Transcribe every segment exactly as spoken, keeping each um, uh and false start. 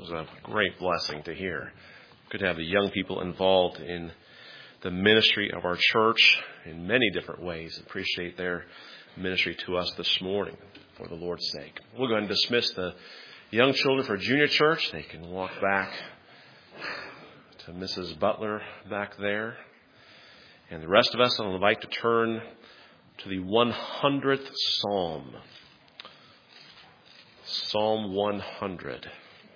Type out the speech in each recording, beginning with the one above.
was a great blessing to hear. Good to have the young people involved in the ministry of our church in many different ways. Appreciate their ministry to us this morning for the Lord's sake. We'll go ahead and dismiss the young children for junior church. They can walk back to Missus Butler back there. And the rest of us, I would like to turn to the one hundredth Psalm. Psalm one hundred.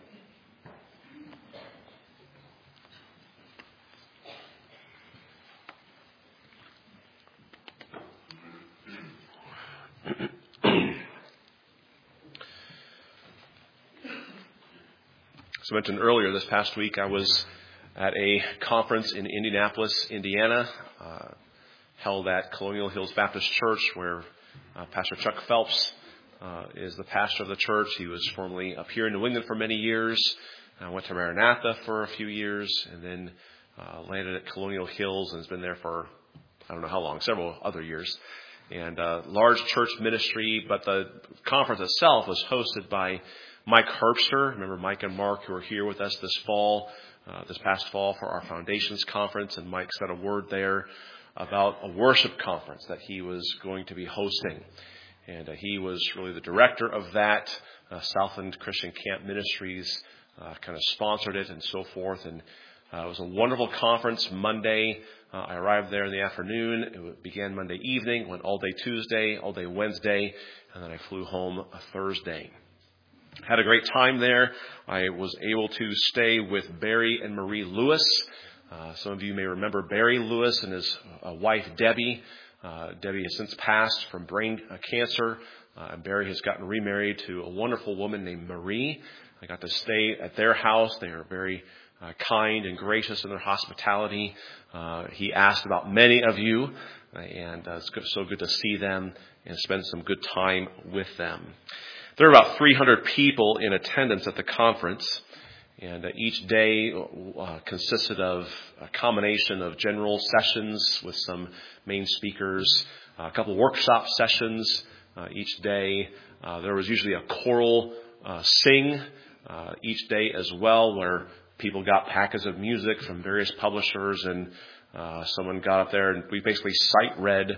As I mentioned earlier, this past week I was at a conference in Indianapolis, Indiana, uh, held at Colonial Hills Baptist Church, where uh, Pastor Chuck Phelps uh, is the pastor of the church. He was formerly up here in New England for many years. I went to Maranatha for a few years, and then uh, landed at Colonial Hills and has been there for, I don't know how long, several other years. And uh, large church ministry, but the conference itself was hosted by Mike Herbster. Remember Mike and Mark, who were here with us this fall, uh, this past fall for our Foundations Conference, and Mike said a word there about a worship conference that he was going to be hosting. And uh, he was really the director of that. Uh, Southland Christian Camp Ministries uh, kind of sponsored it and so forth. And uh, it was a wonderful conference. Monday, uh, I arrived there in the afternoon. It began Monday evening, went all day Tuesday, all day Wednesday, and then I flew home a Thursday. Had a great time there. I was able to stay with Barry and Marie Lewis. Uh, some of you may remember Barry Lewis and his uh, wife, Debbie. Uh, Debbie has since passed from brain uh, cancer. Uh, and Barry has gotten remarried to a wonderful woman named Marie. I got to stay at their house. They are very uh, kind and gracious in their hospitality. Uh, he asked about many of you, uh, and uh, it's good, so good to see them and spend some good time with them. There are about three hundred people in attendance at the conference, and uh, each day uh, consisted of a combination of general sessions with some main speakers, uh, a couple of workshop sessions uh, each day. Uh, there was usually a choral uh, sing uh, each day as well, where people got packets of music from various publishers, and uh, someone got up there and we basically sight read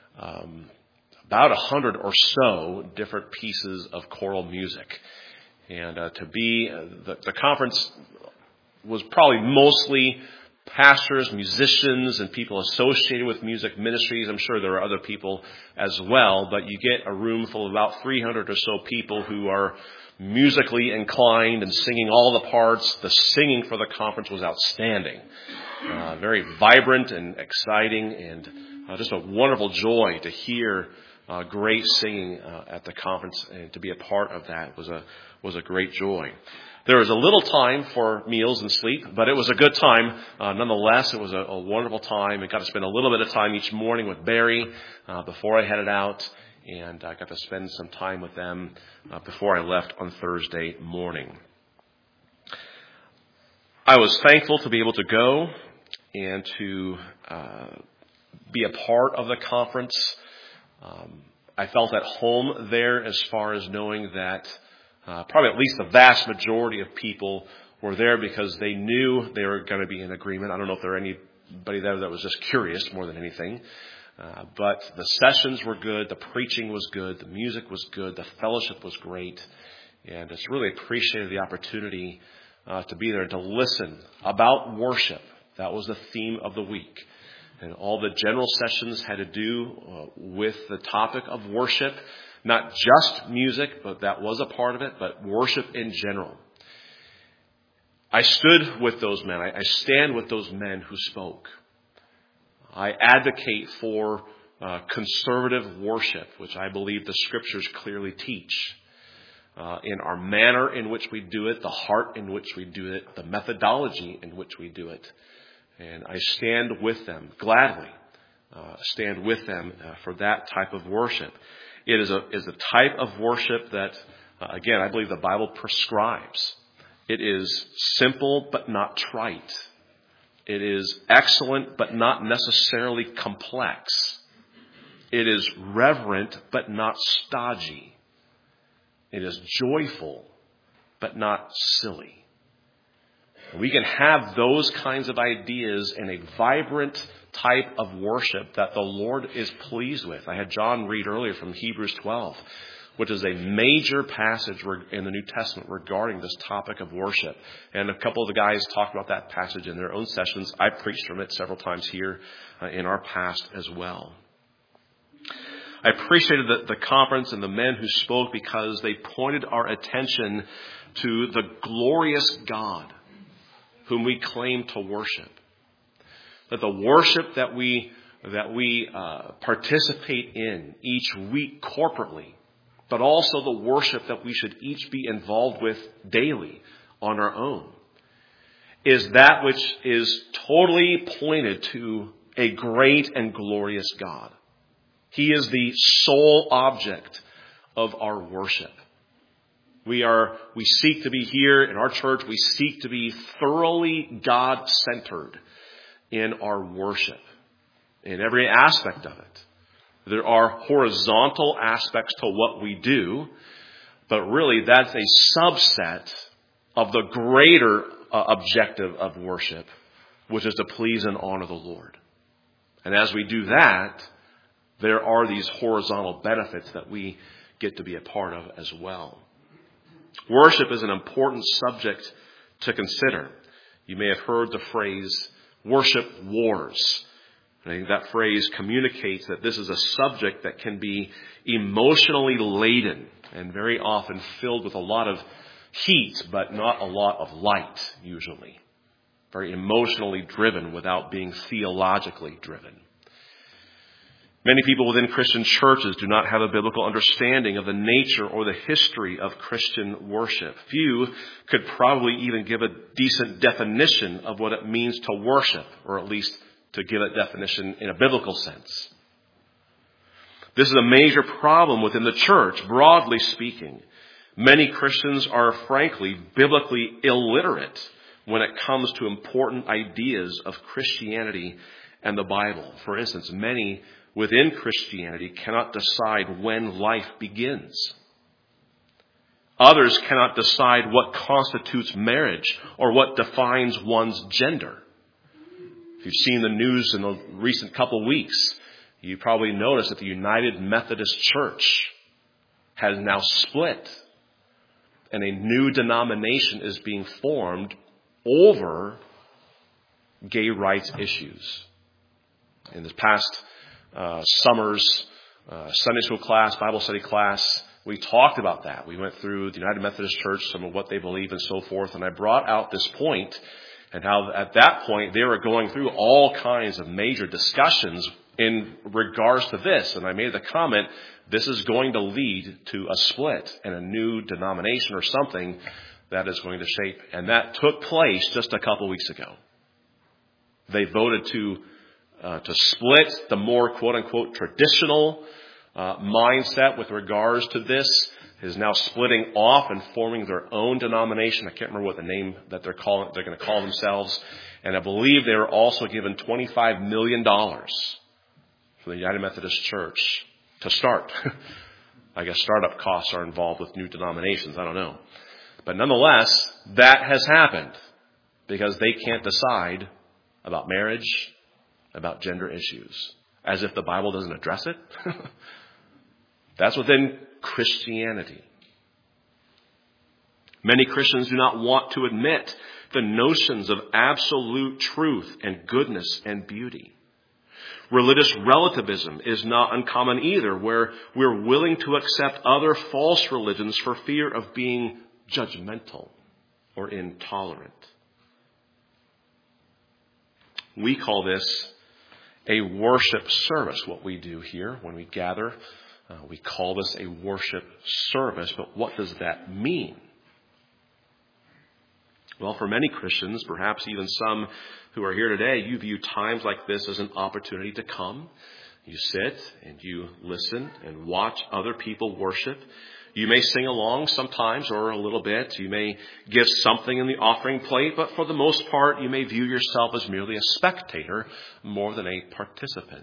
um about a hundred or so different pieces of choral music. And uh, to be, uh, the, the conference was probably mostly pastors, musicians, and people associated with music ministries. I'm sure there are other people as well, but you get a room full of about three hundred or so people who are musically inclined and singing all the parts. The singing for the conference was outstanding. Uh, very vibrant and exciting, and uh, just a wonderful joy to hear Uh, great singing uh, at the conference, and to be a part of that was a was a great joy. There was a little time for meals and sleep, but it was a good time. Uh, nonetheless, it was a, a wonderful time. I got to spend a little bit of time each morning with Barry uh, before I headed out, and I got to spend some time with them uh, before I left on Thursday morning. I was thankful to be able to go and to uh, be a part of the conference. Um, I felt at home there as far as knowing that uh, probably at least the vast majority of people were there because they knew they were going to be in agreement. I don't know if there were anybody there that was just curious more than anything. Uh, but the sessions were good. The preaching was good. The music was good. The fellowship was great. And it's really appreciated the opportunity uh, to be there and to listen about worship. That was the theme of the week. And all the general sessions had to do uh, with the topic of worship, not just music, but that was a part of it, but worship in general. I stood with those men. I, I stand with those men who spoke. I advocate for uh, conservative worship, which I believe the scriptures clearly teach. Uh, in our manner in which we do it, the heart in which we do it, the methodology in which we do it. And I stand with them, gladly uh, stand with them uh, for that type of worship. It is a, is a type of worship that, uh, again, I believe the Bible prescribes. It is simple but not trite. It is excellent but not necessarily complex. It is reverent but not stodgy. It is joyful but not silly. We can have those kinds of ideas in a vibrant type of worship that the Lord is pleased with. I had John read earlier from Hebrews twelve, which is a major passage in the New Testament regarding this topic of worship. And a couple of the guys talked about that passage in their own sessions. I preached from it several times here uh, in our past as well. I appreciated the, the conference and the men who spoke because they pointed our attention to the glorious God whom we claim to worship. That the worship that we that we uh, participate in each week corporately, but also the worship that we should each be involved with daily on our own, is that which is totally pointed to a great and glorious God. He is the sole object of our worship. We are, we seek to be here in our church, we seek to be thoroughly God-centered in our worship, in every aspect of it. There are horizontal aspects to what we do, but really that's a subset of the greater uh, objective of worship, which is to please and honor the Lord. And as we do that, there are these horizontal benefits that we get to be a part of as well. Worship is an important subject to consider. You may have heard the phrase, worship wars. And I think that phrase communicates that this is a subject that can be emotionally laden and very often filled with a lot of heat, but not a lot of light, usually. Very emotionally driven without being theologically driven. Many people within Christian churches do not have a biblical understanding of the nature or the history of Christian worship. Few could probably even give a decent definition of what it means to worship, or at least to give a definition in a biblical sense. This is a major problem within the church, broadly speaking. Many Christians are frankly biblically illiterate when it comes to important ideas of Christianity and the Bible. For instance, many within Christianity cannot decide when life begins. Others cannot decide what constitutes marriage or what defines one's gender. If you've seen the news in the recent couple of weeks, you probably noticed that the United Methodist Church has now split, and a new denomination is being formed over gay rights issues. In this past uh, summer's uh, Sunday school class, Bible study class, we talked about that. We went through the United Methodist Church, some of what they believe and so forth, and I brought out this point and how at that point they were going through all kinds of major discussions in regards to this. And I made the comment, this is going to lead to a split and a new denomination or something that is going to shape. And that took place just a couple weeks ago. They voted to uh, to split the more quote-unquote traditional uh, mindset with regards to this. Is now splitting off and forming their own denomination. I can't remember what the name that they're calling, they're going to call themselves. And I believe they were also given twenty-five million dollars for the United Methodist Church to start. I guess startup costs are involved with new denominations. I don't know. But nonetheless, that has happened because they can't decide about marriage, about gender issues, as if the Bible doesn't address it. That's within Christianity. Many Christians do not want to admit the notions of absolute truth and goodness and beauty. Religious relativism is not uncommon either, where we're willing to accept other false religions for fear of being judgmental or intolerant. We call this a worship service, what we do here when we gather. Uh, we call this a worship service, but what does that mean? Well, for many Christians, perhaps even some who are here today, you view times like this as an opportunity to come. You sit and you listen and watch other people worship. You may sing along sometimes or a little bit. You may give something in the offering plate, but for the most part, you may view yourself as merely a spectator more than a participant.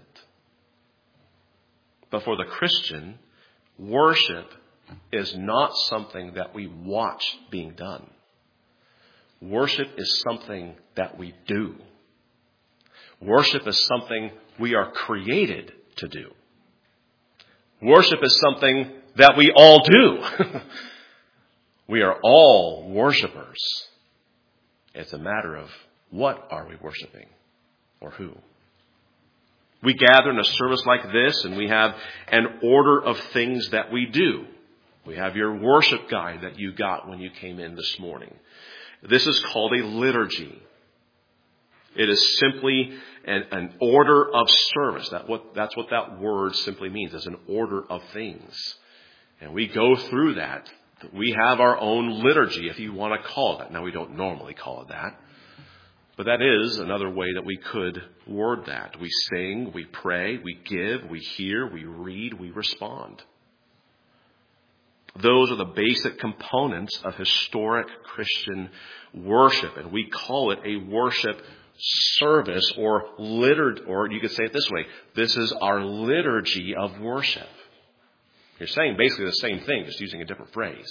But for the Christian, worship is not something that we watch being done. Worship is something that we do. Worship is something we are created to do. Worship is something that we all do. We are all worshipers. It's a matter of what are we worshiping or who. We gather in a service like this and we have an order of things that we do. We have your worship guide that you got when you came in this morning. This is called a liturgy. It is simply an, an order of service. That what, that's what that word simply means. It's an order of things. And we go through that. We have our own liturgy, if you want to call it that. Now, we don't normally call it that. But that is another way that we could word that. We sing, we pray, we give, we hear, we read, we respond. Those are the basic components of historic Christian worship. And we call it a worship service or liturgy, or you could say it this way. This is our liturgy of worship. You're saying basically the same thing, just using a different phrase.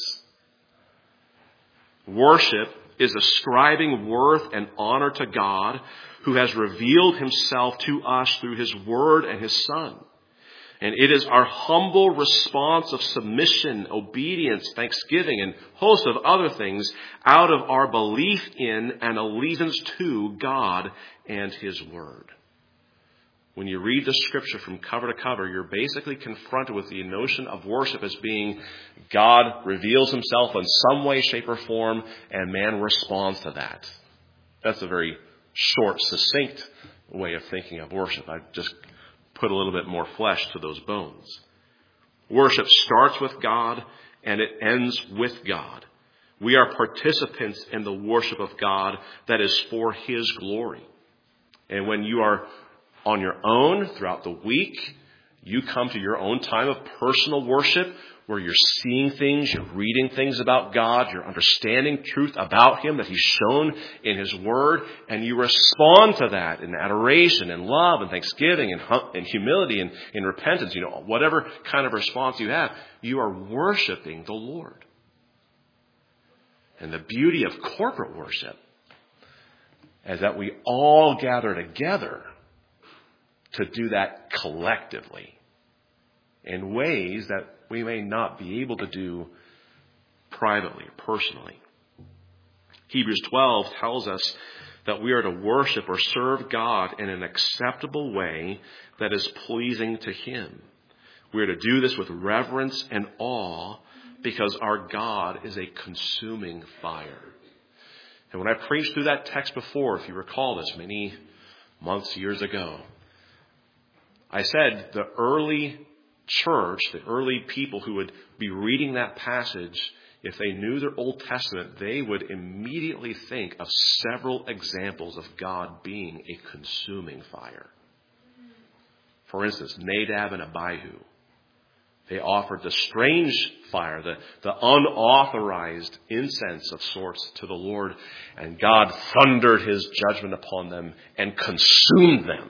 Worship is ascribing worth and honor to God who has revealed himself to us through his word and his son. And it is our humble response of submission, obedience, thanksgiving, and a host of other things out of our belief in and allegiance to God and his word. When you read the scripture from cover to cover, you're basically confronted with the notion of worship as being God reveals himself in some way, shape, or form, and man responds to that. That's a very short, succinct way of thinking of worship. I just put a little bit more flesh to those bones. Worship starts with God and it ends with God. We are participants in the worship of God that is for his glory. And when you are on your own throughout the week, you come to your own time of personal worship where you're seeing things, you're reading things about God, you're understanding truth about him that he's shown in his word, and you respond to that in adoration and love and thanksgiving and, hum- and humility and, and repentance. You know, whatever kind of response you have, you are worshiping the Lord. And the beauty of corporate worship is that we all gather together to do that collectively in ways that we may not be able to do privately or personally. Hebrews twelve tells us that we are to worship or serve God in an acceptable way that is pleasing to him. We are to do this with reverence and awe because our God is a consuming fire. And when I preached through that text before, if you recall this many months, years ago, I said the early church, the early people who would be reading that passage, if they knew their Old Testament, they would immediately think of several examples of God being a consuming fire. For instance, Nadab and Abihu. They offered the strange fire, the, the unauthorized incense of sorts to the Lord, and God thundered his judgment upon them and consumed them.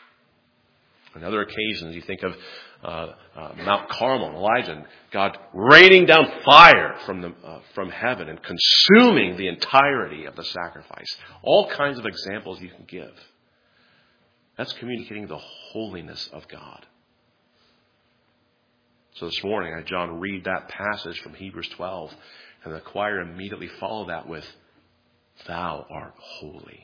On other occasions, you think of uh, uh, Mount Carmel, Elijah, and God raining down fire from the uh, from heaven and consuming the entirety of the sacrifice. All kinds of examples you can give. That's communicating the holiness of God. So this morning, I had John read that passage from Hebrews twelve, and the choir immediately followed that with, "Thou art holy."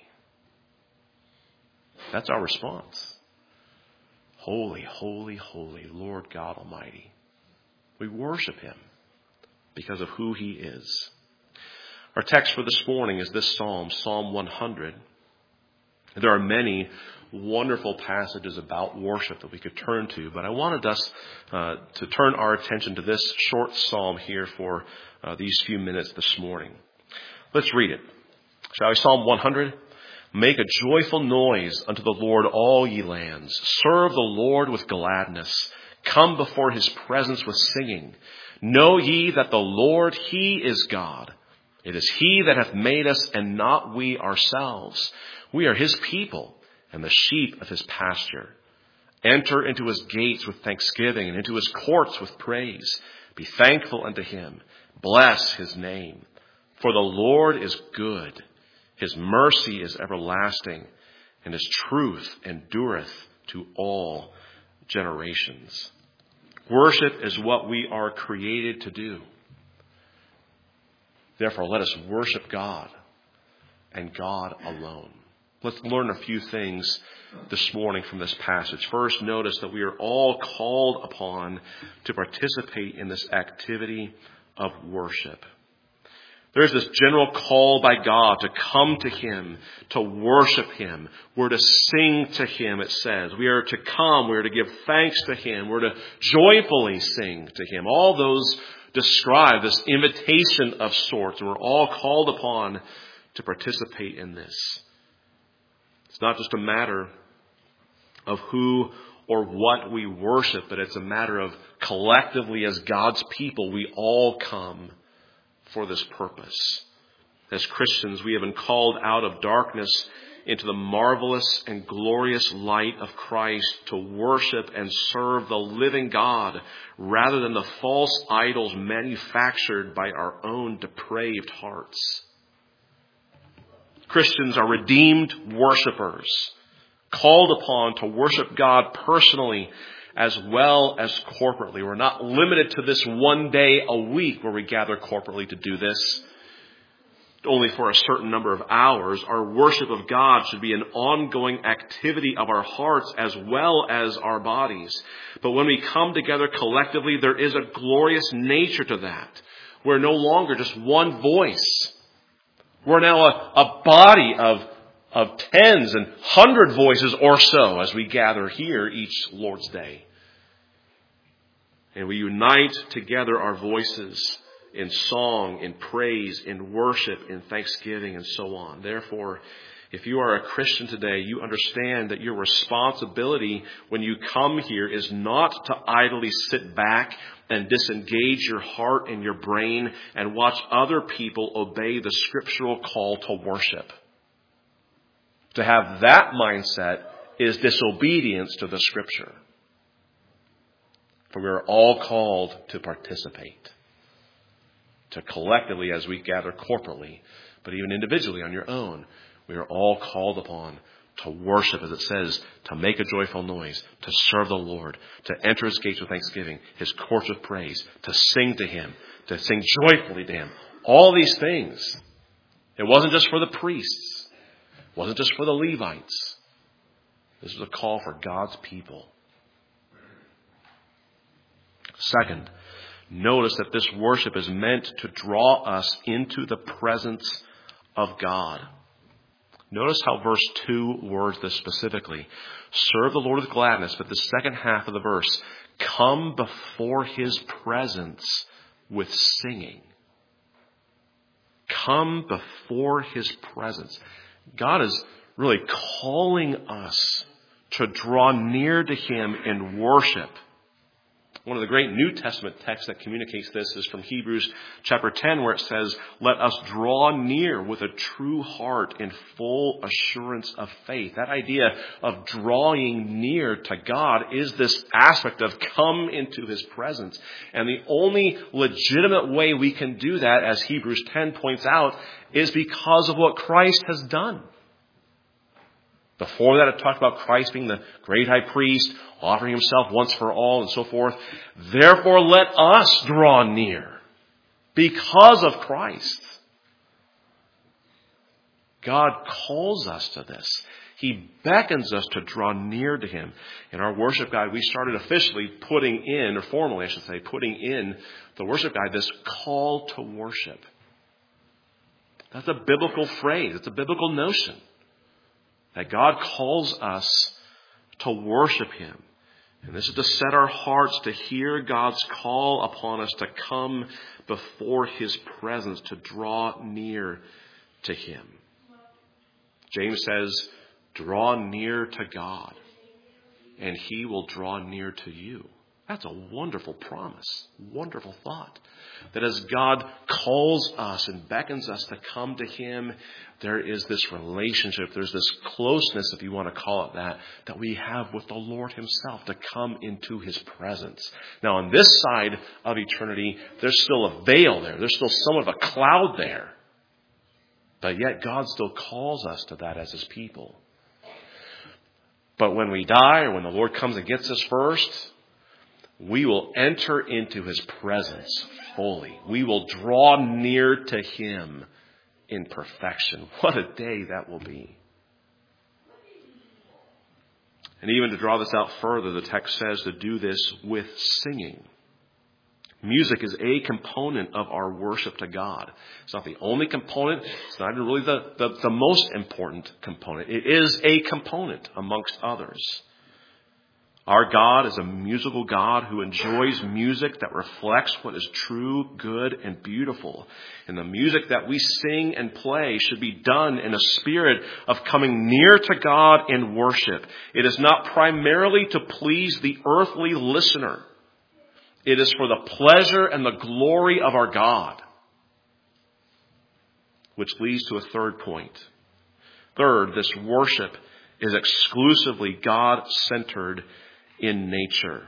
That's our response. Holy, holy, holy, Lord God Almighty. We worship him because of who he is. Our text for this morning is this psalm, Psalm one hundred. There are many wonderful passages about worship that we could turn to, but I wanted us uh, to turn our attention to this short psalm here for uh, these few minutes this morning. Let's read it. Shall we? Psalm one hundred. Make a joyful noise unto the Lord, all ye lands. Serve the Lord with gladness. Come before his presence with singing. Know ye that the Lord, he is God. It is he that hath made us, and not we ourselves. We are his people, and the sheep of his pasture. Enter into his gates with thanksgiving, and into his courts with praise. Be thankful unto him. Bless his name. For the Lord is good. His mercy is everlasting, and his truth endureth to all generations. Worship is what we are created to do. Therefore, let us worship God and God alone. Let's learn a few things this morning from this passage. First, notice that we are all called upon to participate in this activity of worship. There's this general call by God to come to Him, to worship Him. We're to sing to Him, it says. We are to come. We're to give thanks to Him. We're to joyfully sing to Him. All those describe this invitation of sorts, and we're all called upon to participate in this. It's not just a matter of who or what we worship, but it's a matter of collectively as God's people, we all come for this purpose. As Christians, we have been called out of darkness into the marvelous and glorious light of Christ to worship and serve the living God rather than the false idols manufactured by our own depraved hearts. Christians are redeemed worshipers, called upon to worship God personally as well as corporately. We're not limited to this one day a week where we gather corporately to do this, only for a certain number of hours. Our worship of God should be an ongoing activity of our hearts as well as our bodies. But when we come together collectively, there is a glorious nature to that. We're no longer just one voice. We're now a, a body of, of tens and hundred voices or so as we gather here each Lord's Day. And we unite together our voices in song, in praise, in worship, in thanksgiving, and so on. Therefore, if you are a Christian today, you understand that your responsibility when you come here is not to idly sit back and disengage your heart and your brain and watch other people obey the scriptural call to worship. To have that mindset is disobedience to the Scripture. For we are all called to participate. To collectively, as we gather corporately, but even individually on your own, we are all called upon to worship, as it says, to make a joyful noise, to serve the Lord, to enter His gates with thanksgiving, His courts with praise, to sing to Him, to sing joyfully to Him. All these things. It wasn't just for the priests. It wasn't just for the Levites. This was a call for God's people. Second, notice that this worship is meant to draw us into the presence of God. Notice how verse two words this specifically. Serve the Lord with gladness, but the second half of the verse, come before His presence with singing. Come before His presence. God is really calling us to draw near to Him in worship. One of the great New Testament texts that communicates this is from Hebrews chapter ten, where it says, let us draw near with a true heart in full assurance of faith. That idea of drawing near to God is this aspect of come into His presence. And the only legitimate way we can do that, as Hebrews ten points out, is because of what Christ has done. Before that, it talked about Christ being the great high priest, offering Himself once for all, and so forth. Therefore, let us draw near because of Christ. God calls us to this. He beckons us to draw near to Him. In our worship guide, we started officially putting in, or formally I should say, putting in the worship guide, this call to worship. That's a biblical phrase. It's a biblical notion. That God calls us to worship Him. And this is to set our hearts to hear God's call upon us to come before His presence, to draw near to Him. James says, draw near to God, and He will draw near to you. That's a wonderful promise, wonderful thought. That as God calls us and beckons us to come to Him, there is this relationship, there's this closeness, if you want to call it that, that we have with the Lord Himself to come into His presence. Now, on this side of eternity, there's still a veil there. There's still somewhat of a cloud there. But yet God still calls us to that as his people. But when we die, or when the Lord comes and gets us first, we will enter into his presence fully. We will draw near to him in perfection. What a day that will be. And even to draw this out further, the text says to do this with singing. Music is a component of our worship to God. It's not the only component. It's not even really the, the, the most important component. It is a component amongst others. Our God is a musical God who enjoys music that reflects what is true, good, and beautiful. And the music that we sing and play should be done in a spirit of coming near to God in worship. It is not primarily to please the earthly listener. It is for the pleasure and the glory of our God. Which leads to a third point. Third, this worship is exclusively God-centered in nature.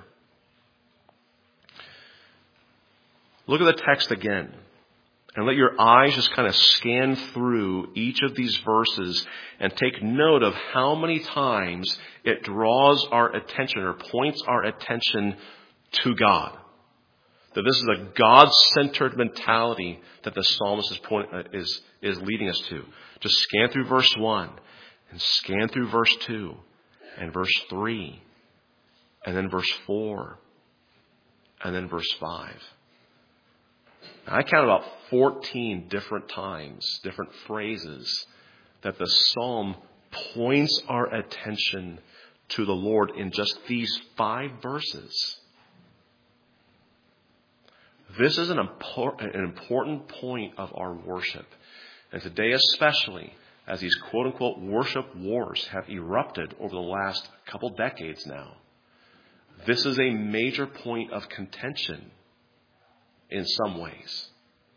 Look at the text again. And let your eyes just kind of scan through each of these verses and take note of how many times it draws our attention or points our attention to God. That this is a God-centered mentality that the psalmist is, point, uh, is, is leading us to. Just scan through verse one and scan through verse two and verse three and then verse four and then verse five. Now, I count about fourteen different times, different phrases that the psalm points our attention to the Lord in just these five verses. This is an important, an important point of our worship. And today especially, as these quote-unquote worship wars have erupted over the last couple decades now, this is a major point of contention in some ways.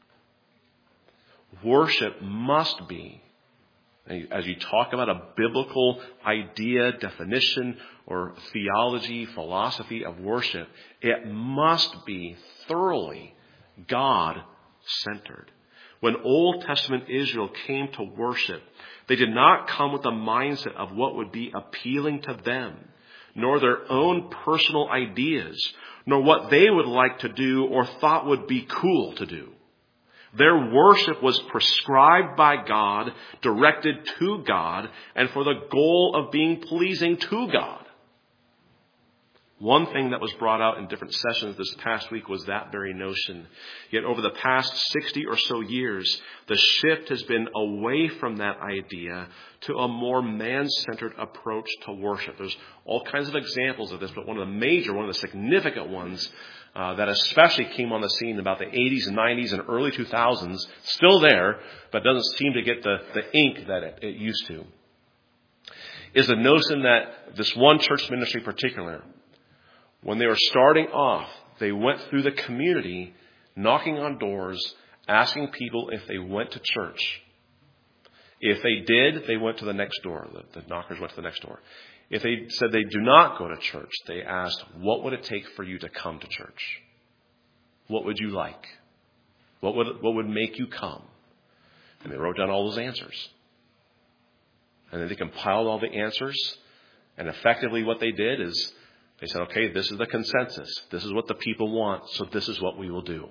Worship must be, as you talk about a biblical idea, definition, or theology, philosophy of worship, it must be thoroughly God-centered. When Old Testament Israel came to worship, they did not come with the mindset of what would be appealing to them, nor their own personal ideas, nor what they would like to do or thought would be cool to do. Their worship was prescribed by God, directed to God, and for the goal of being pleasing to God. One thing that was brought out in different sessions this past week was that very notion. Yet over the past sixty or so years, the shift has been away from that idea to a more man-centered approach to worship. There's all kinds of examples of this, but one of the major, one of the significant ones uh, that especially came on the scene in about the eighties and nineties and early two thousands, still there, but doesn't seem to get the, the ink that it, it used to, is the notion that this one church ministry in particular, when they were starting off, they went through the community, knocking on doors, asking people if they went to church. If they did, they went to the next door. The, the knockers went to the next door. If they said they do not go to church, they asked, what would it take for you to come to church? What would you like? What would, what would make you come? And they wrote down all those answers. And then they compiled all the answers. And effectively what they did is, they said, okay, this is the consensus. This is what the people want, so this is what we will do.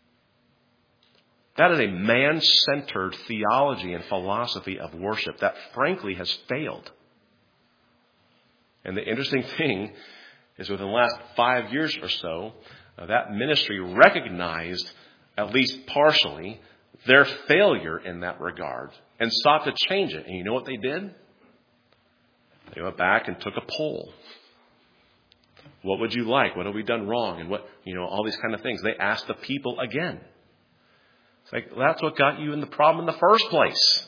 That is a man-centered theology and philosophy of worship that, frankly, has failed. And the interesting thing is within the last five years or so, uh, that ministry recognized, at least partially, their failure in that regard and sought to change it. And you know what they did? They went back and took a poll. What would you like? What have we done wrong? And what, you know, all these kind of things. They asked the people again. It's like, that's what got you in the problem in the first place.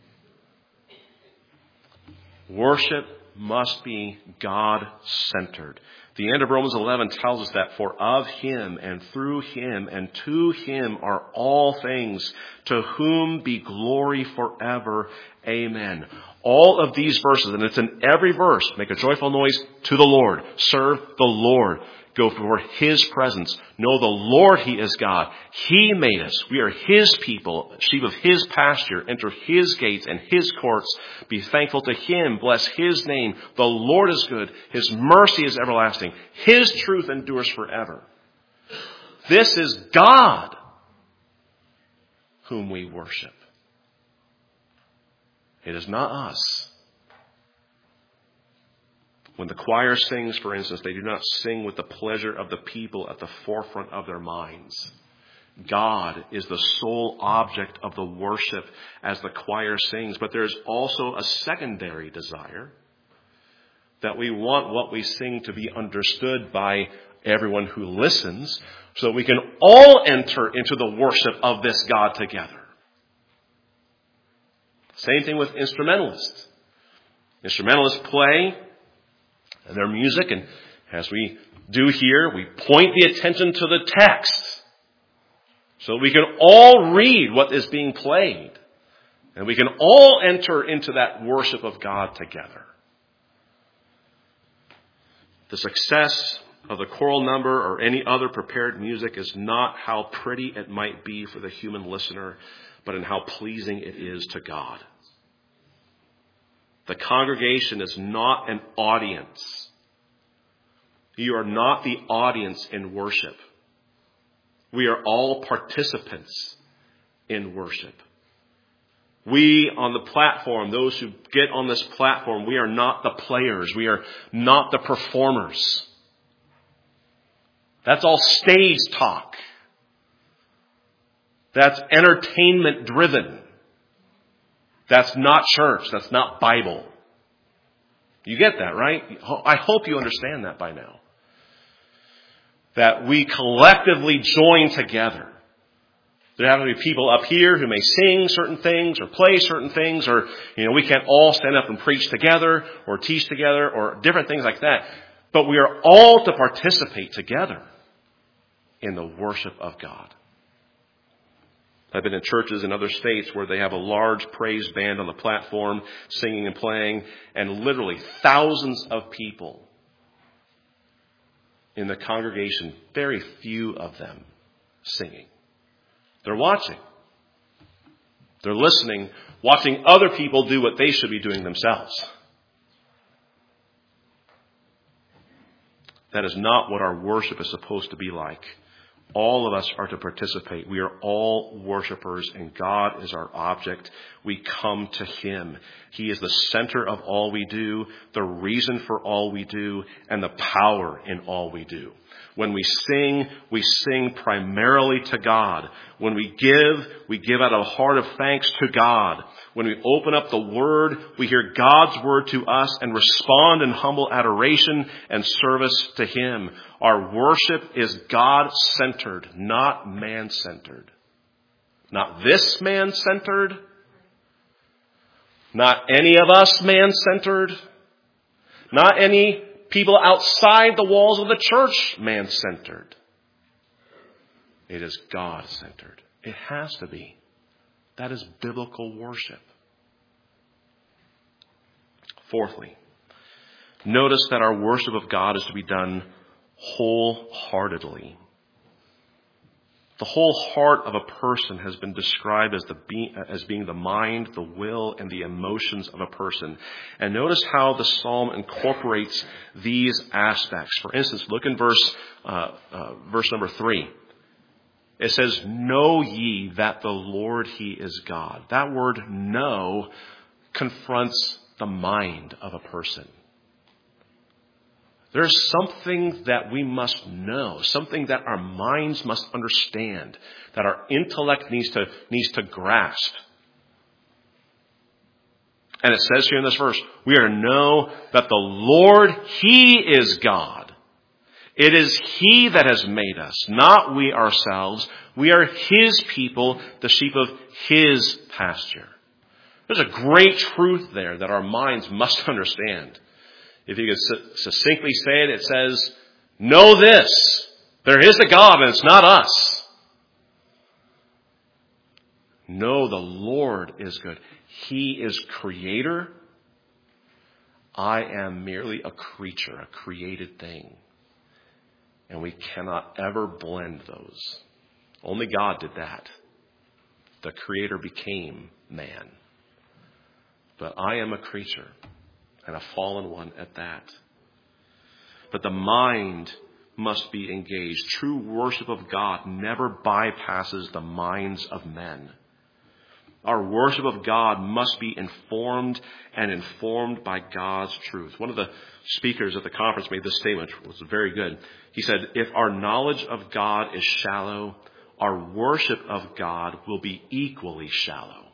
Worship must be God-centered. The end of Romans eleven tells us that for of him and through him and to him are all things, to whom be glory forever. Amen. All of these verses, and it's in every verse, make a joyful noise to the Lord. Serve the Lord. go before His presence. Know the Lord, He is God. He made us. We are His people, sheep of His pasture. Enter His gates and His courts. Be thankful to Him. Bless His name. The Lord is good. His mercy is everlasting. His truth endures forever. This is God whom we worship. It is not us. When the choir sings, for instance, they do not sing with the pleasure of the people at the forefront of their minds. God is the sole object of the worship as the choir sings. But there's also a secondary desire that we want what we sing to be understood by everyone who listens, so that we can all enter into the worship of this God together. Same thing with instrumentalists. Instrumentalists play their music, and as we do here, we point the attention to the text so we can all read what is being played, and we can all enter into that worship of God together. The success of the choral number or any other prepared music is not how pretty it might be for the human listener, but in how pleasing it is to God. The congregation is not an audience. You are not the audience in worship. We are all participants in worship. We on the platform, those who get on this platform, we are not the players. We are not the performers. That's all stage talk. That's entertainment driven. That's not church. That's not Bible. You get that, right? I hope you understand that by now. That we collectively join together. There have to be people up here who may sing certain things or play certain things, or, you know, we can't all stand up and preach together or teach together or different things like that. But we are all to participate together in the worship of God. I've been in churches in other states where they have a large praise band on the platform singing and playing, and literally thousands of people in the congregation, very few of them singing. They're watching. They're listening, watching other people do what they should be doing themselves. That is not what our worship is supposed to be like. All of us are to participate. We are all worshipers, and God is our object. We come to Him. He is the center of all we do, the reason for all we do, and the power in all we do. When we sing, we sing primarily to God. When we give, we give out of a heart of thanks to God. When we open up the Word, we hear God's Word to us and respond in humble adoration and service to Him. Our worship is God-centered, not man-centered. Not this man-centered. Not any of us man-centered. Not any people outside the walls of the church man-centered. It is God-centered. It has to be. That is biblical worship. Fourthly, notice that our worship of God is to be done wholeheartedly. The whole heart of a person has been described as the be, as being the mind, the will, and the emotions of a person. And notice how the psalm incorporates these aspects. For instance, look in verse uh, uh, verse number three. It says, "Know ye that the Lord, He is God." That word "know" confronts the mind of a person. There's something that we must know, something that our minds must understand, that our intellect needs to, needs to grasp. And it says here in this verse, we are to know that the Lord, He is God. It is He that has made us, not we ourselves. We are His people, the sheep of His pasture. There's a great truth there that our minds must understand. If you could succinctly say it, it says, know this, there is a God and it's not us. Know the Lord is good. He is creator. I am merely a creature, a created thing. And we cannot ever blend those. Only God did that. The Creator became man. But I am a creature, and a fallen one at that. But the mind must be engaged. True worship of God never bypasses the minds of men. Our worship of God must be informed and informed by God's truth. One of the speakers at the conference made this statement, which was very good. He said, if our knowledge of God is shallow, our worship of God will be equally shallow.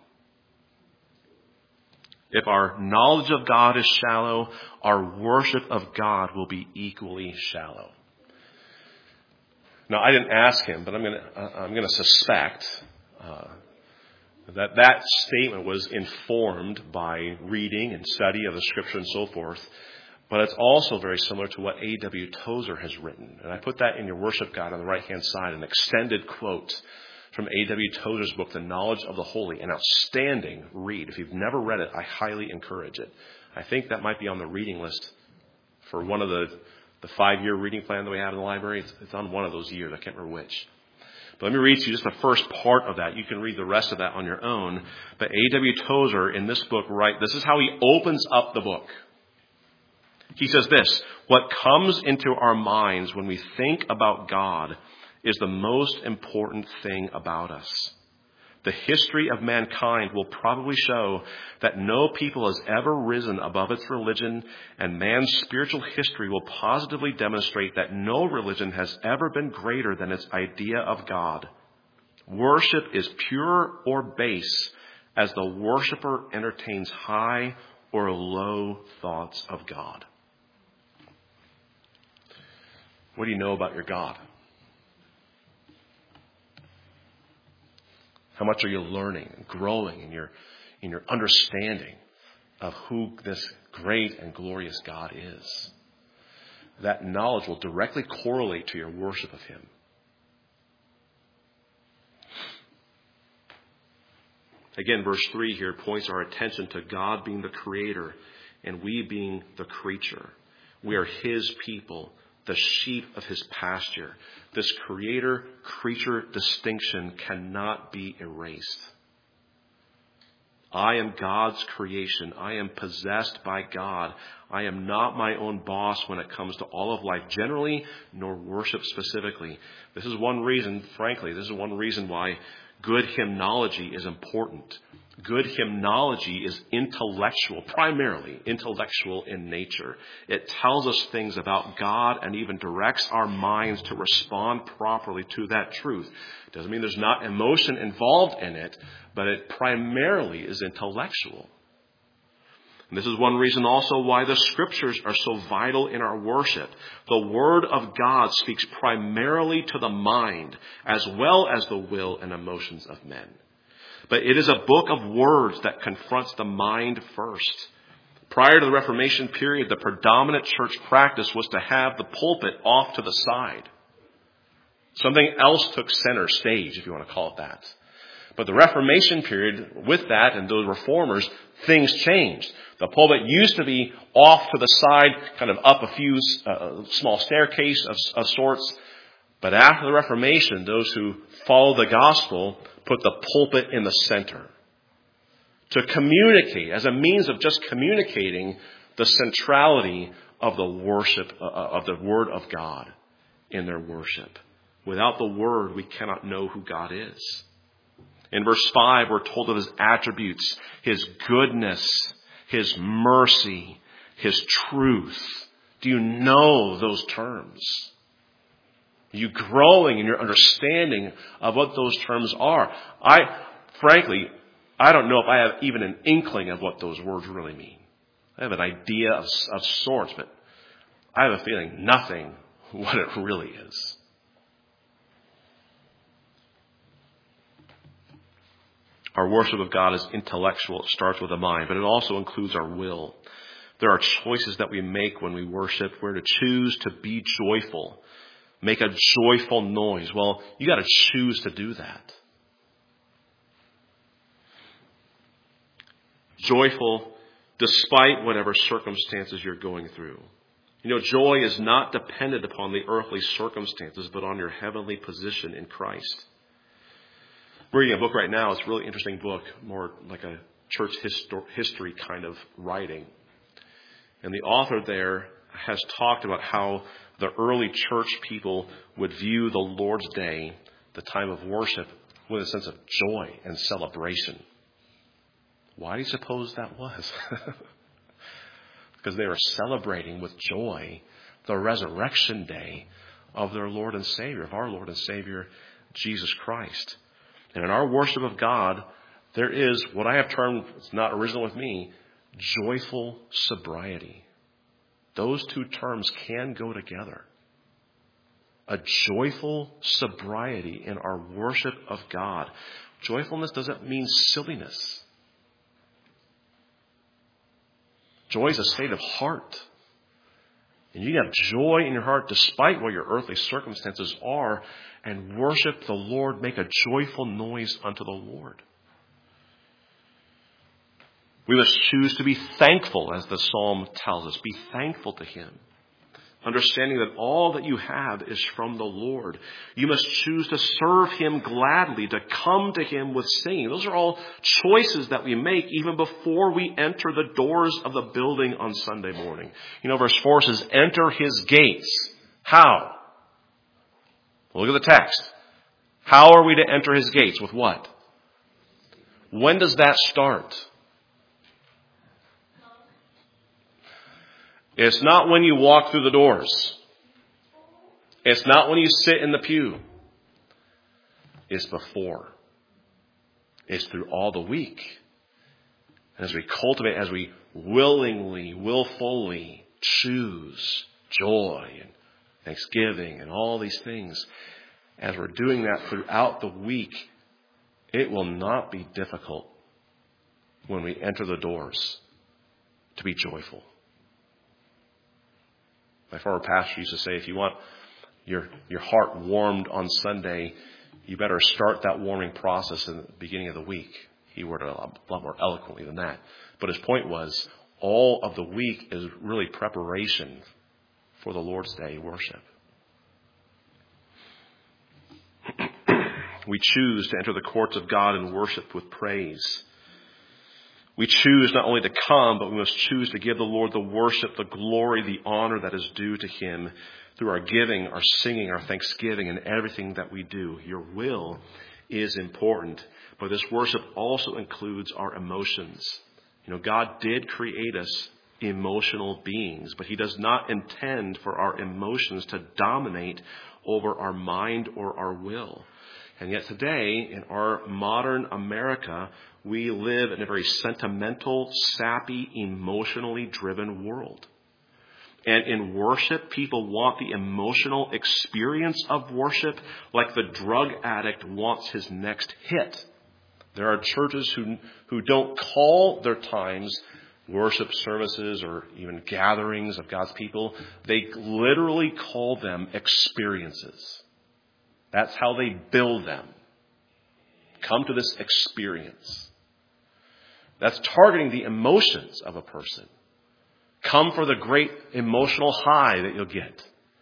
If our knowledge of God is shallow, our worship of God will be equally shallow. Now, I didn't ask him, but I'm going to I'm going to suspect uh, that that statement was informed by reading and study of the Scripture and so forth. But it's also very similar to what A W Tozer has written. And I put that in your worship guide on the right-hand side, an extended quote from A W Tozer's book, The Knowledge of the Holy. An outstanding read. If you've never read it, I highly encourage it. I think that might be on the reading list for one of the, the five-year reading plan that we have in the library. It's, it's on one of those years. I can't remember which. But let me read to you just the first part of that. You can read the rest of that on your own. But A W Tozer in this book, right, this is how he opens up the book. He says this, what comes into our minds when we think about God is the most important thing about us. The history of mankind will probably show that no people has ever risen above its religion, and man's spiritual history will positively demonstrate that no religion has ever been greater than its idea of God. Worship is pure or base as the worshiper entertains high or low thoughts of God. What do you know about your God? How much are you learning and growing in your, in your understanding of who this great and glorious God is? That knowledge will directly correlate to your worship of Him. Again, verse three here points our attention to God being the Creator and we being the creature. We are His people, the sheep of His pasture. This creator-creature distinction cannot be erased. I am God's creation. I am possessed by God. I am not my own boss when it comes to all of life generally, nor worship specifically. This is one reason, frankly, this is one reason why good hymnology is important. Good hymnology is intellectual, primarily intellectual in nature. It tells us things about God and even directs our minds to respond properly to that truth. Doesn't mean there's not emotion involved in it, but it primarily is intellectual. And this is one reason also why the Scriptures are so vital in our worship. The Word of God speaks primarily to the mind as well as the will and emotions of men. But it is a book of words that confronts the mind first. Prior to the Reformation period, the predominant church practice was to have the pulpit off to the side. Something else took center stage, if you want to call it that. But the Reformation period, with that and those reformers, things changed. The pulpit used to be off to the side, kind of up a few uh, small staircase of, of sorts. But after the Reformation, those who followed the gospel put the pulpit in the center to communicate, as a means of just communicating the centrality of the worship, uh, of the Word of God in their worship. Without the Word, we cannot know who God is. In verse five, we're told of His attributes, His goodness, His mercy, His truth. Do you know those terms? Are you growing in your understanding of what those terms are? I, frankly, I don't know if I have even an inkling of what those words really mean. I have an idea of, of sorts, but I have a feeling nothing what it really is. Our worship of God is intellectual. It starts with the mind, but it also includes our will. There are choices that we make when we worship. We're to choose to be joyful. Make a joyful noise. Well, you got to choose to do that. Joyful despite whatever circumstances you're going through. You know, joy is not dependent upon the earthly circumstances, but on your heavenly position in Christ. I'm reading a book right now. It's a really interesting book, more like a church histor- history kind of writing. And the author there has talked about how the early church people would view the Lord's Day, the time of worship, with a sense of joy and celebration. Why do you suppose that was? Because they were celebrating with joy the resurrection day of their Lord and Savior, of our Lord and Savior, Jesus Christ. And in our worship of God, there is what I have termed, it's not original with me, joyful sobriety. Those two terms can go together. A joyful sobriety in our worship of God. Joyfulness doesn't mean silliness. Joy is a state of heart. And you can have joy in your heart despite what your earthly circumstances are and worship the Lord, make a joyful noise unto the Lord. We must choose to be thankful, as the psalm tells us. Be thankful to Him, understanding that all that you have is from the Lord. You must choose to serve Him gladly, to come to Him with singing. Those are all choices that we make even before we enter the doors of the building on Sunday morning. You know, verse four says, enter His gates. How? Well, look at the text. How are we to enter His gates? With what? When does that start? It's not when you walk through the doors. It's not when you sit in the pew. It's before. It's through all the week. And as we cultivate, as we willingly, willfully choose joy and thanksgiving and all these things, as we're doing that throughout the week, it will not be difficult when we enter the doors to be joyful. My former pastor used to say, if you want your your heart warmed on Sunday, you better start that warming process in the beginning of the week. He worded it a lot, a lot more eloquently than that. But his point was, all of the week is really preparation for the Lord's Day worship. We choose to enter the courts of God and worship with praise. We choose not only to come, but we must choose to give the Lord the worship, the glory, the honor that is due to Him through our giving, our singing, our thanksgiving, and everything that we do. Your will is important, but this worship also includes our emotions. You know, God did create us emotional beings, but He does not intend for our emotions to dominate over our mind or our will. And yet today, in our modern America, we live in a very sentimental, sappy, emotionally driven world. And in worship, people want the emotional experience of worship like the drug addict wants his next hit. There are churches who, who don't call their times worship services or even gatherings of God's people. They literally call them experiences. That's how they build them. Come to this experience. That's targeting the emotions of a person. Come for the great emotional high that you'll get.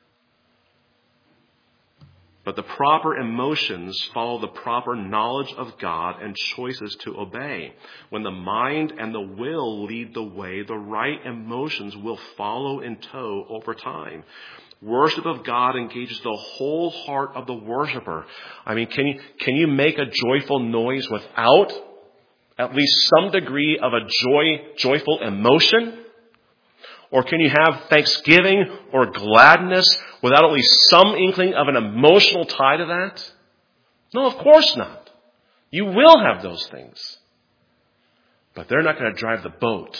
But the proper emotions follow the proper knowledge of God and choices to obey. When the mind and the will lead the way, the right emotions will follow in tow over time. Worship of God engages the whole heart of the worshiper. I mean, can you, can you make a joyful noise without at least some degree of a joy, joyful emotion? Or can you have thanksgiving or gladness without at least some inkling of an emotional tie to that? No, of course not. You will have those things. But they're not going to drive the boat.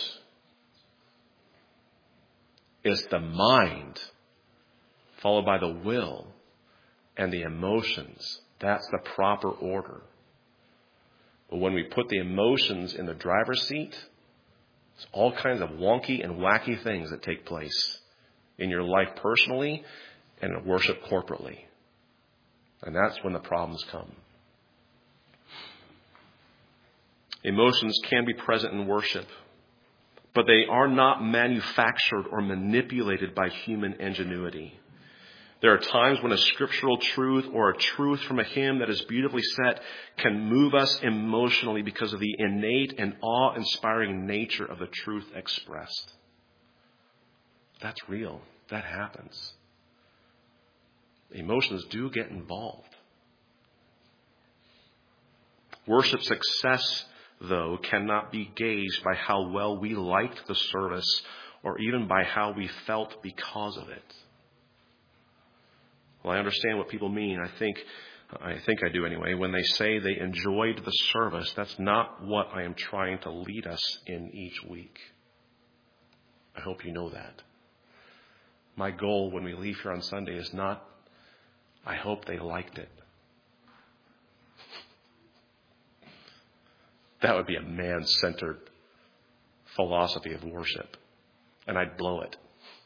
It's the mind followed by the will and the emotions. That's the proper order. But when we put the emotions in the driver's seat, there's all kinds of wonky and wacky things that take place in your life personally and in worship corporately. And that's when the problems come. Emotions can be present in worship, but they are not manufactured or manipulated by human ingenuity. There are times when a scriptural truth or a truth from a hymn that is beautifully set can move us emotionally because of the innate and awe-inspiring nature of the truth expressed. That's real. That happens. Emotions do get involved. Worship success, though, cannot be gauged by how well we liked the service or even by how we felt because of it. Well, I understand what people mean. I think, I think I do anyway. When they say they enjoyed the service, that's not what I am trying to lead us in each week. I hope you know that. My goal when we leave here on Sunday is not, I hope they liked it. That would be a man-centered philosophy of worship, and I'd blow it.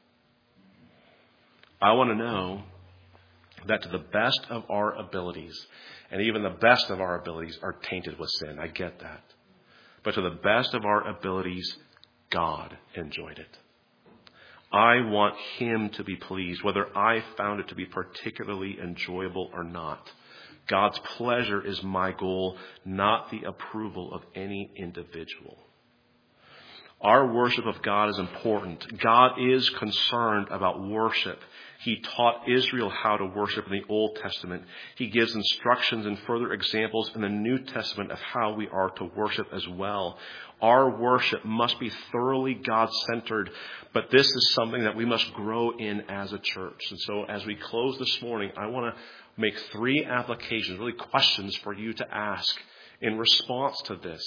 I want to know that to the best of our abilities, and even the best of our abilities are tainted with sin. I get that. But to the best of our abilities, God enjoyed it. I want Him to be pleased, whether I found it to be particularly enjoyable or not. God's pleasure is my goal, not the approval of any individual. Our worship of God is important. God is concerned about worship. He taught Israel how to worship in the Old Testament. He gives instructions and further examples in the New Testament of how we are to worship as well. Our worship must be thoroughly God-centered, but this is something that we must grow in as a church. And so as we close this morning, I want to make three applications, really questions for you to ask in response to this.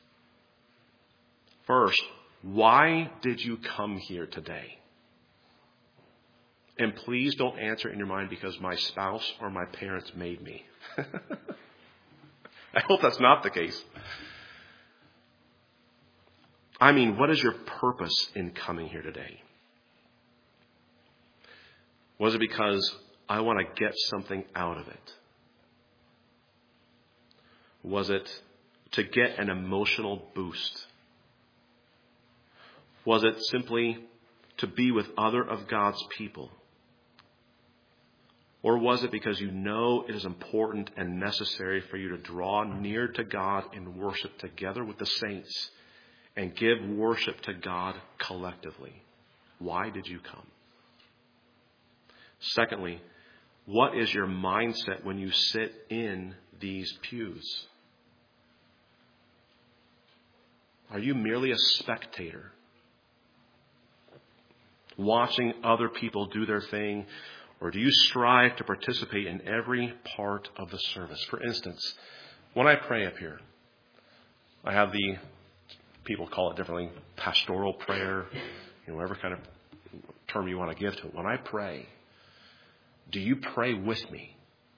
First, why did you come here today? And please don't answer in your mind because my spouse or my parents made me. I hope that's not the case. I mean, what is your purpose in coming here today? Was it because I want to get something out of it? Was it to get an emotional boost? Was it simply to be with other of God's people? Or was it because you know it is important and necessary for you to draw near to God in worship together with the saints and give worship to God collectively? Why did you come? Secondly, what is your mindset when you sit in these pews? Are you merely a spectator, watching other people do their thing? Or do you strive to participate in every part of the service? For instance, when I pray up here, I have the, people call it differently, pastoral prayer, you know, whatever kind of term you want to give to it. When I pray, do you pray with me?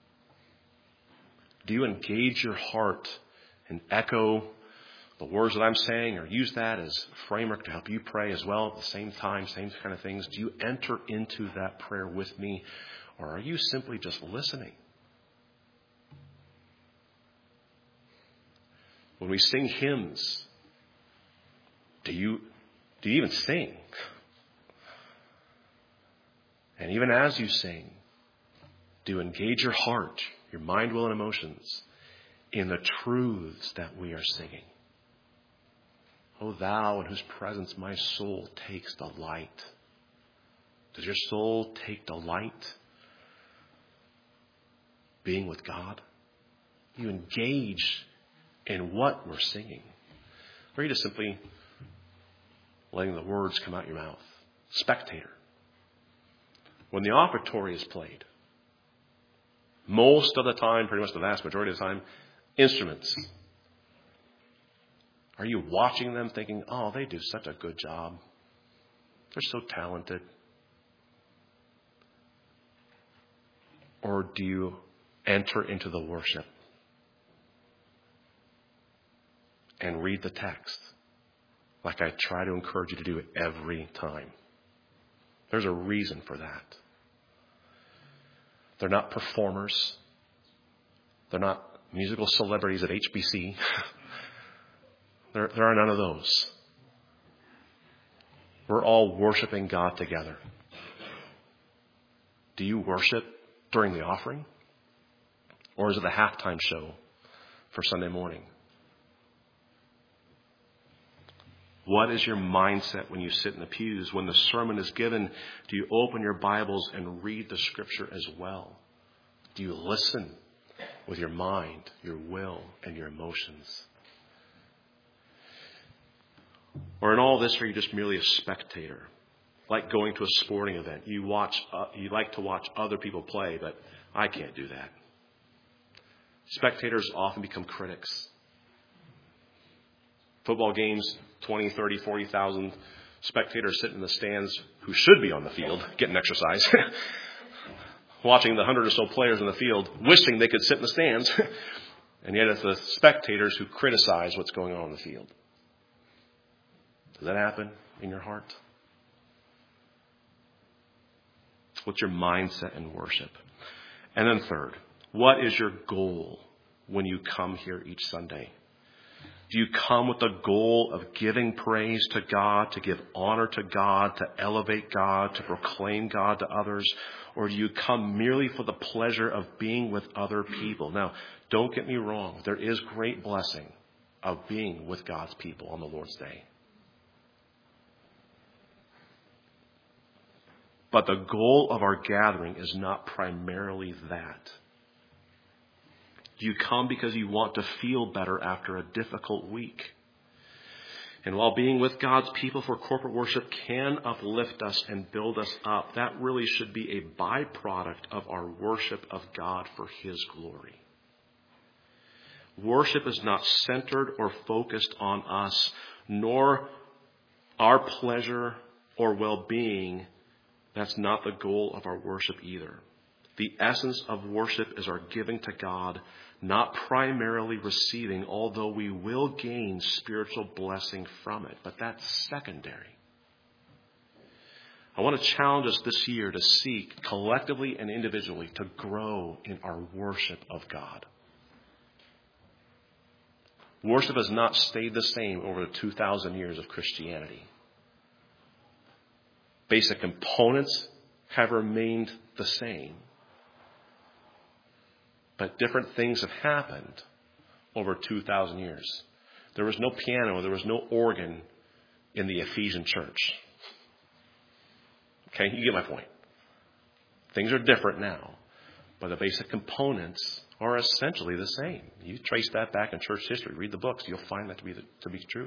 Do you engage your heart and echo the words that I'm saying, or use that as a framework to help you pray as well at the same time, same kind of things? Do you enter into that prayer with me, or are you simply just listening? When we sing hymns, do you do you even sing? And even as you sing, do you engage your heart, your mind, will, and emotions in the truths that we are singing? O thou in whose presence my soul takes delight. Does your soul take delight being with God? You engage in what we're singing. Or are you just simply letting the words come out your mouth? Spectator. When the offertory is played, most of the time, pretty much the vast majority of the time, instruments. Are you watching them thinking, oh, they do such a good job. They're so talented. Or do you enter into the worship and read the text like I try to encourage you to do every time? There's a reason for that. They're not performers. They're not musical celebrities at H B C. There, there are none of those. We're all worshiping God together. Do you worship during the offering? Or is it a halftime show for Sunday morning? What is your mindset when you sit in the pews? When the sermon is given, do you open your Bibles and read the Scripture as well? Do you listen with your mind, your will, and your emotions? Or in all this, are you just merely a spectator? Like going to a sporting event. You watch, uh, you like to watch other people play, but I can't do that. Spectators often become critics. Football games, twenty, thirty, forty thousand spectators sitting in the stands who should be on the field getting exercise. Watching the hundred or so players in the field, wishing they could sit in the stands. And yet it's the spectators who criticize what's going on in the field. Does that happen in your heart? What's your mindset in worship? And then third, what is your goal when you come here each Sunday? Do you come with the goal of giving praise to God, to give honor to God, to elevate God, to proclaim God to others? Or do you come merely for the pleasure of being with other people? Now, don't get me wrong. There is great blessing of being with God's people on the Lord's Day. But the goal of our gathering is not primarily that. You come because you want to feel better after a difficult week. And while being with God's people for corporate worship can uplift us and build us up, that really should be a byproduct of our worship of God for His glory. Worship is not centered or focused on us, nor our pleasure or well-being. That's not the goal of our worship either. The essence of worship is our giving to God, not primarily receiving, although we will gain spiritual blessing from it. But that's secondary. I want to challenge us this year to seek collectively and individually to grow in our worship of God. Worship has not stayed the same over the two thousand years of Christianity. Basic components have remained the same. But different things have happened over two thousand years. There was no piano, there was no organ in the Ephesian church. Okay, you get my point. Things are different now, but the basic components are essentially the same. You trace that back in church history, read the books, you'll find that to be the, to be true.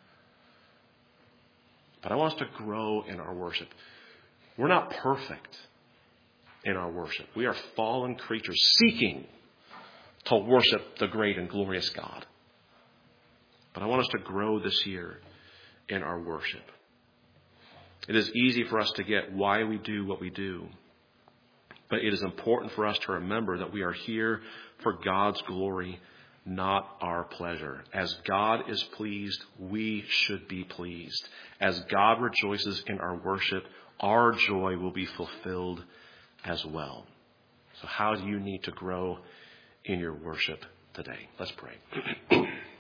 But I want us to grow in our worship. We're not perfect in our worship. We are fallen creatures seeking to worship the great and glorious God. But I want us to grow this year in our worship. It is easy for us to get why we do what we do. But it is important for us to remember that we are here for God's glory, not our pleasure. As God is pleased, we should be pleased. As God rejoices in our worship, our joy will be fulfilled as well. So how do you need to grow in your worship today? Let's pray.